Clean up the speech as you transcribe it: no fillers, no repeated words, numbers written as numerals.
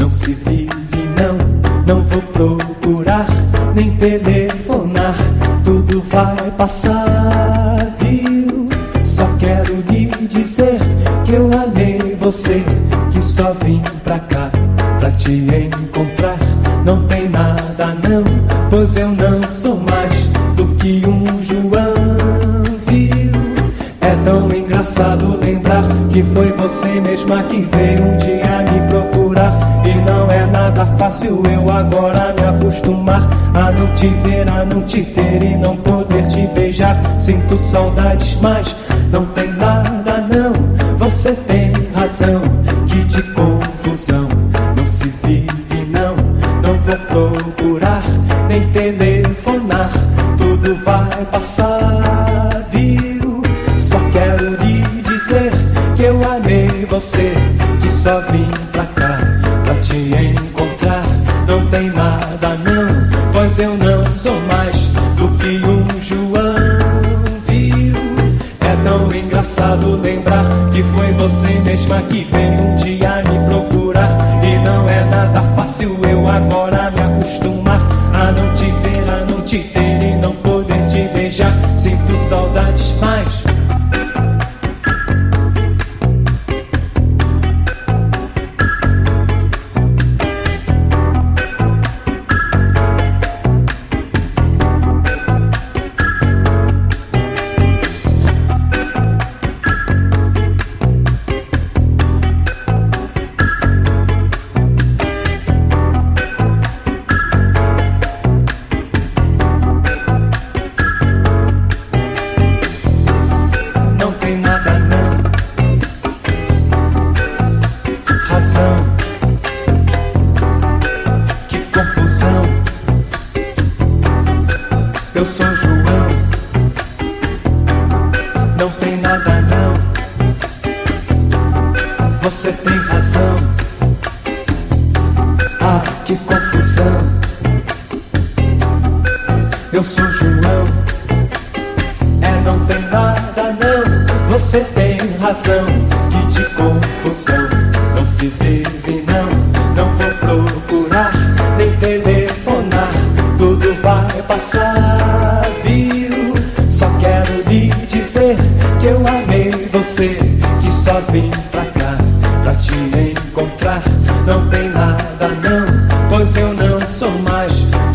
não se vive não vou procurar, nem telefonar, tudo vai passar, viu? Só quero lhe dizer que eu amei você, que só vim pra cá pra te encontrar. Não tem nada não, pois eu não sou mais do que um João, viu? É tão engraçado lembrar que foi você mesma que veio um dia me procurar. E não é nada fácil eu agora me acostumar a não te ver, a não te ter e não poder te beijar. Sinto saudades, mas não tem nada não. Você tem razão, que de confusão não se vive não vou procurar, nem telefonar, tudo vai passar, viu? Só quero lhe dizer que eu amei você, que só vim pra cá pra te encontrar. Não tem nada não, pois eu não sou mais do que um João, viu? É tão engraçado lembrar que foi você mesma que veio um dia me procurar. E não é nada fácil eu agora me acostumar a não te ver, a não te ter e não poder te beijar. Sinto saudades, mas eu sou João, não tem nada não. Você tem razão. Ah, que confusão. Eu sou João, não tem nada não. Você tem razão, que de confusão não se vive não vou procurar, nem telefonar, tudo vai passar, viu? Só quero lhe dizer que eu amei você, que só vim pra cá pra te encontrar. Não tem nada não, pois eu não sou mais